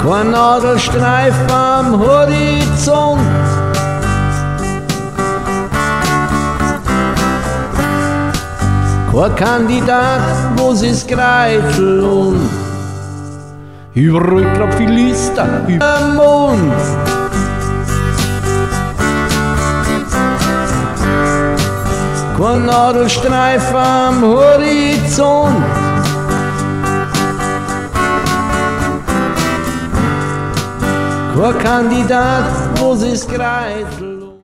kein Nadelstreif am Horizont. Kein Kandidat, wo sie's Greitel und überall grad viel Lister über den Mond. Kein Nadelstreif am Horizont. Kein Kandidat, wo sie's Greitel